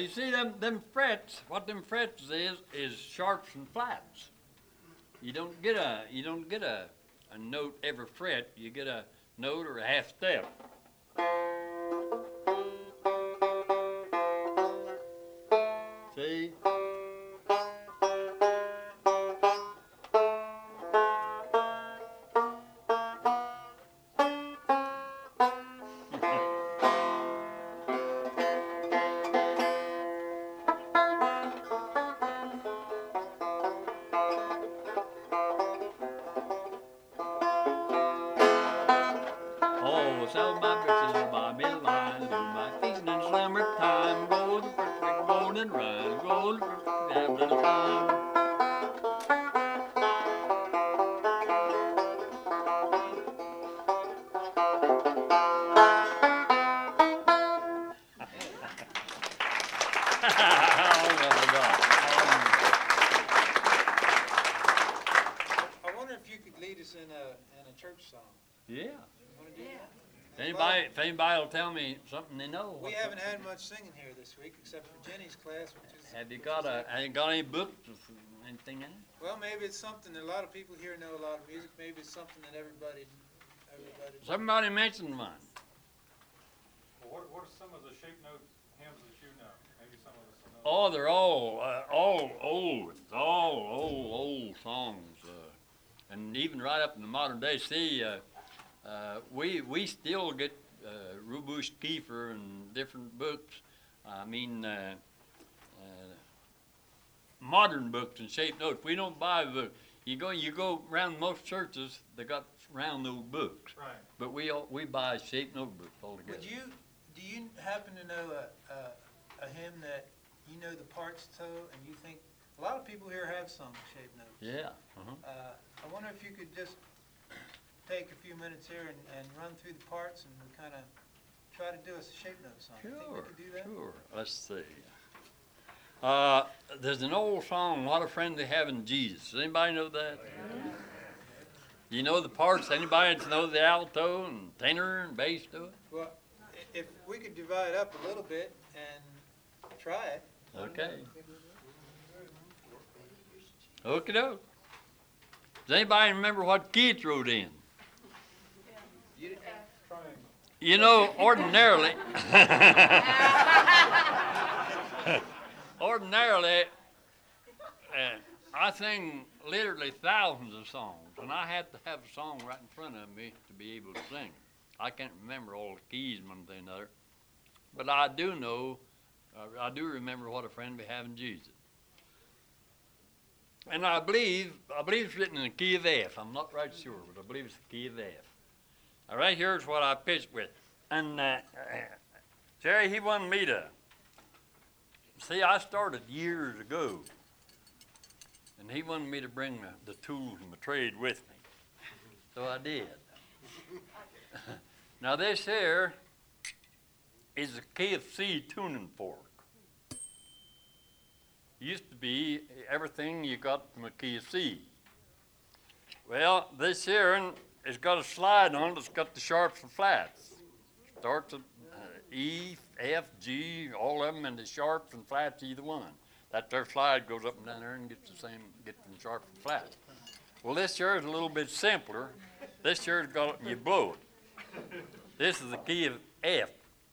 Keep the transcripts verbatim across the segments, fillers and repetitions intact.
you see them them frets. What them frets is is sharps and flats. You don't get a you don't get a, a note every fret. You get a note or a half step. See? Oh, sell my britches, buy me line, do my feasting in summer time. Go the first week, go and run, go the first week, have a little time. I wonder if you could lead us in a in a church song. Yeah. You want to do that? If anybody, if anybody will tell me something they know. We haven't had much singing here this week, except for Jenny's class, which is. Have you got a? Have you got any books or anything in it? Well, maybe it's something that a lot of people here know a lot of music. Maybe it's something that everybody, everybody. Somebody mentioned one. Well, what, what are some of the shape note hymns that you know? Maybe some of us know. Oh, they're all uh, all old. It's all old old songs, uh, and even right up in the modern day. See, uh, uh, we we still get uh, Rubush Kiefer and different books. I mean, uh, uh, modern books and shape notes. We don't buy books. You go you go around most churches. They got round those books, Right. but we all, we buy shape notebooks altogether. Would you? Do you happen to know a, a a hymn that you know the parts to, and you think a lot of people here have sung shape notes? Yeah. Uh-huh. Uh, I wonder if you could just take a few minutes here and, and run through the parts and kind of try to do us a shape note song. You think we Sure, could do that? sure. Let's see. Uh, there's an old song, "What a Friend We Have in Jesus." Does anybody know that? Do you know the parts? Anybody know the alto and tenor and bass to it? Well, i- if we could divide up a little bit and try it. Okay. Okie doke. Does anybody remember what key it wrote in? You, Triangle. You know, ordinarily, ordinarily, uh, I sing literally thousands of songs, and I have to have a song right in front of me to be able to sing. I can't remember all the keys one thing or another, but I do know, uh, I do remember what a friend we have in Jesus. And I believe, I believe it's written in the key of F. I'm not right sure, but I believe it's the key of F. All right, here's what I pitched with. And uh, uh, Jerry, he wanted me to, see, I started years ago, and he wanted me to bring the, the tools and the trade with me. So I did. Now this here is a key of C tuning fork. Used to be everything you got from a key of C. Well, this here has got a slide on it. It's got the sharps and flats. Starts at uh, E, F, G, all of them, and the sharps and flats, either one. That there slide goes up and down there and gets the same, gets them sharps and flats. Well, this here is a little bit simpler. This here has got, you blow it. This is the key of F.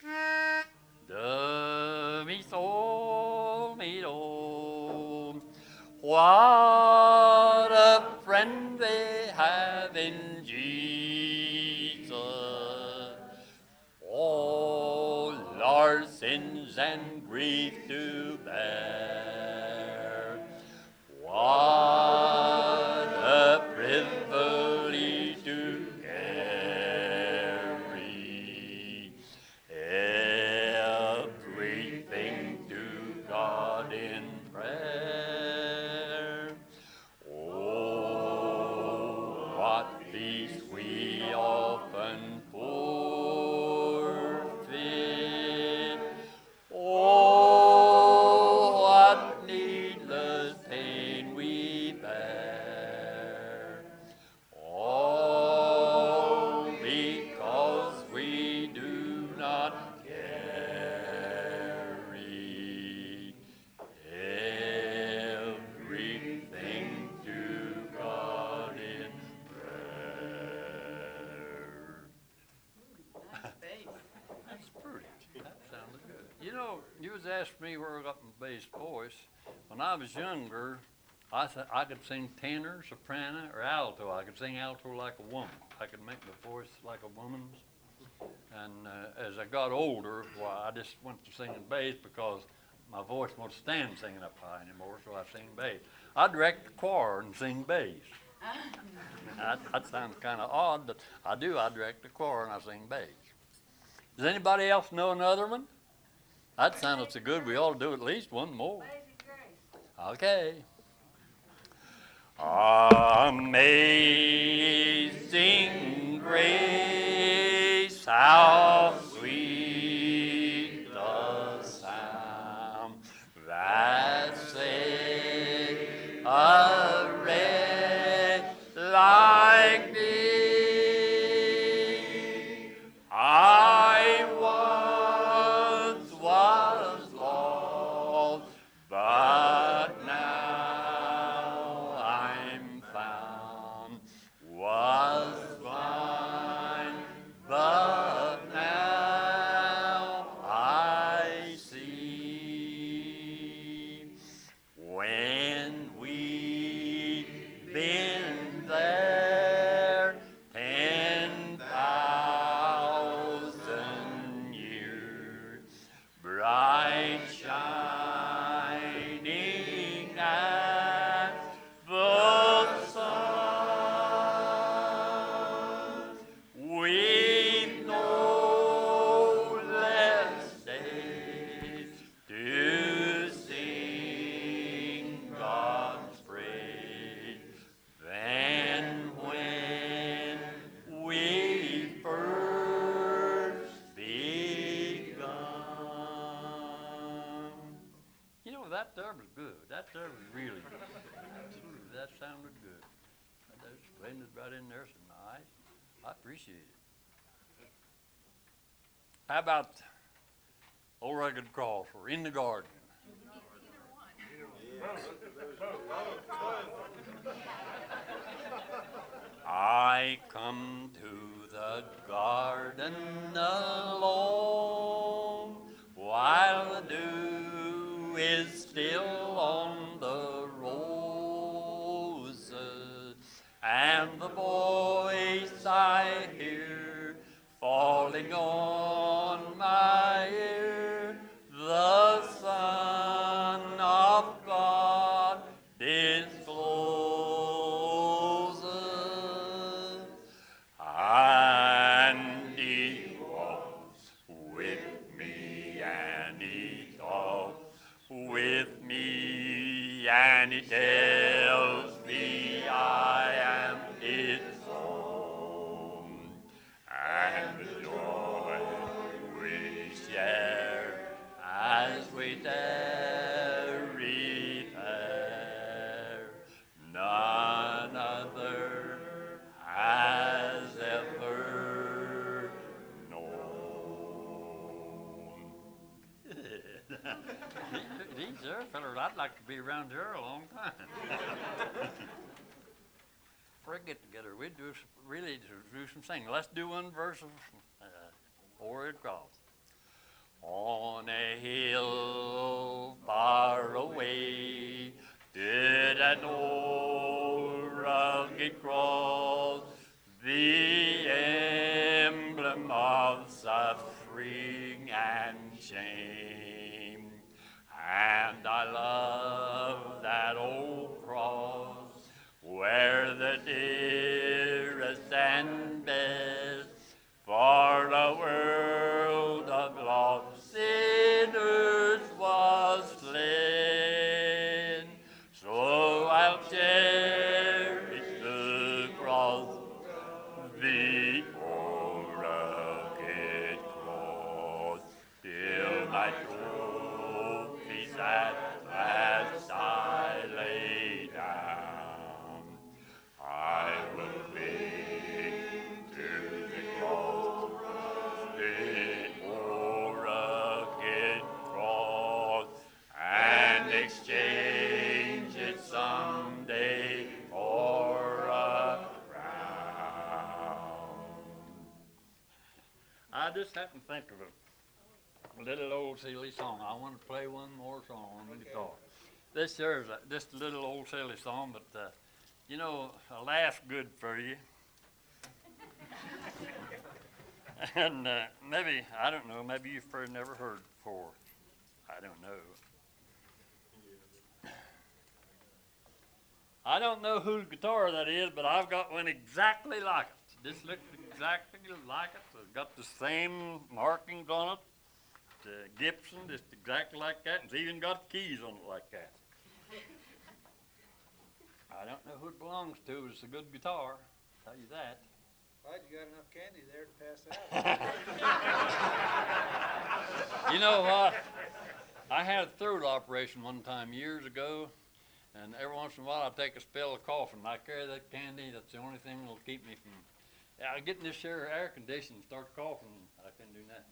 Do, mi, sol, mi, do. What a friend we have in Jesus. All our sins and grief to bear. What a privilege to carry everything to God in prayer. Oh, what peace we often forfeit. Oh, what needless pain we bear. All because we do not carry was asking me where I got my bass voice. When I was younger, I th- I could sing tenor, soprano, or alto. I could sing alto like a woman. I could make my voice like a woman's. And uh, as I got older, well, I just went to singing bass because my voice won't stand singing up high anymore, so I sing bass. I direct the choir and sing bass. that, that sounds kind of odd, but I do. I direct the choir and I sing bass. Does anybody else know another one? That sounded so good, we ought to do at least one more. Okay. Amazing grace, how sweet the sound that saved a wretch like me. I once was lost, but now I'm found. Was blind, but now I see. When we've been there ten thousand years, bright shining as the sun, we've no less days to sing God's praise than when we first begun. You know, that there was good. That there was really good. Ooh, that sounded good. That was blended right in there so nice. I appreciate it. How about Old Rugged Cross or In the Garden? I come to the garden alone while the dew is still on the roses, and the voice I hear falling on my ear, the Son of God discloses, and He walks with me, and He talks with me, and He tells me I am His own, and the joy we share as we tarry there, none other has ever known. These there fellas, I'd like to be around here a long time. For a get together, we'd do some, really do some singing. Let's do one verse of uh, Old Rugged Cross. On a hill far away stood an old rugged cross, the emblem of suffering and shame. And I love that old cross where the dearest and best for a world of lost sinners was slain. So I'll cherish the cross, the old rugged cross, till my trophies at last I lay down. I will cling to the cross, the old rugged cross, and exchange it someday for a crown. I just happened to think of a little old silly song. I want to play one more song on the Okay. guitar. This here is a, just a little old silly song, but uh, you know, a laugh's good for you. And uh, maybe, I don't know, maybe you've probably never heard before. I don't know. I don't know whose guitar that is, but I've got one exactly like it. This looks exactly like it. It's got the same markings on it. The Gibson, just exactly like that. It's even got keys on it like that. I don't know who it belongs to, but it's a good guitar. I'll tell you that. Glad you got enough candy there to pass out. You know what? I had a throat operation one time years ago, and every once in a while I take a spell of coughing. I carry that candy. That's the only thing that'll keep me from. Yeah, I get in this here air conditioning, start coughing. I couldn't do nothing.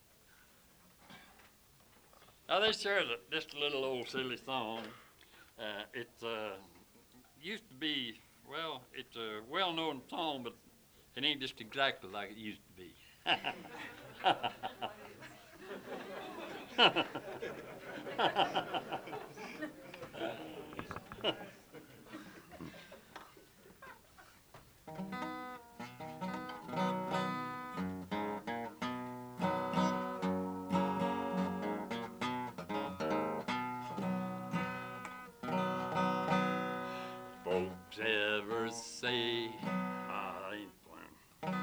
Now this here is a, just a little old silly song. Uh, it uh, used to be, well, it's a well-known song, but it ain't just exactly like it used to be. Folks ever say I ain't playing.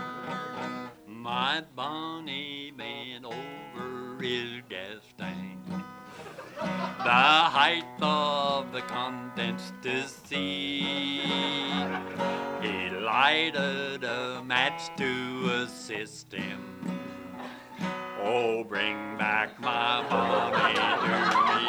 My Bonnie bent over his gas tank, the height of the contents to see. He lighted a match to assist him. Oh, bring back my Bonnie to me.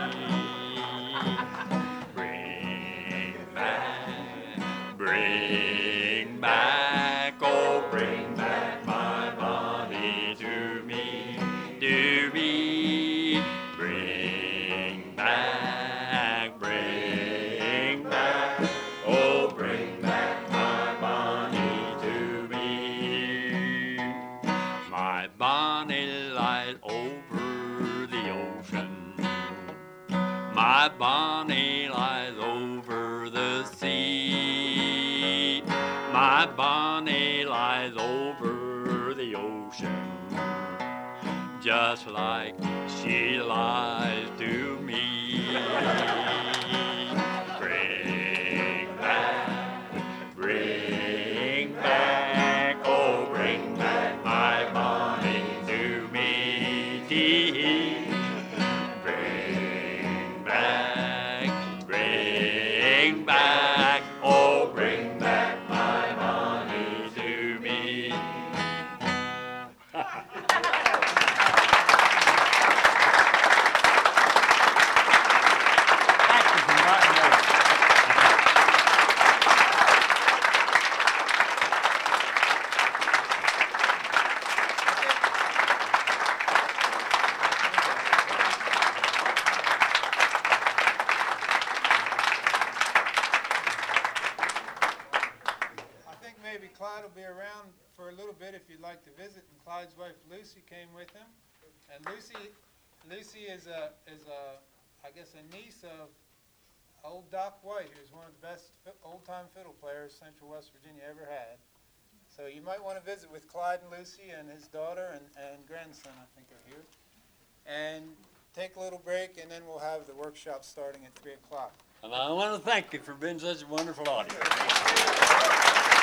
Bring back, bring back, oh, bring back my Bonnie to me, to me. Bring back, bring back, oh, bring back my Bonnie to me. My Bonnie lies over the ocean. My Bonnie lies over the sea. My Bonnie lies over the ocean, just like she lies to me. Bring back, bring back, oh, bring back my Bonnie to me. Bring back, bring back, oh, bring back my Bonnie to me. Thank you for inviting me. I think maybe Clyde will be around for a little bit if you'd like to visit, and Clyde's wife Lucy came with him. And Lucy, Lucy is a, is a, I guess a niece of old Doc White, who's one of the best fi- old-time fiddle players Central West Virginia ever had. So you might want to visit with Clyde and Lucy and his daughter and, and grandson, I think, are here. And take a little break, and then we'll have the workshop starting at three o'clock. And I want to thank you for being such a wonderful audience.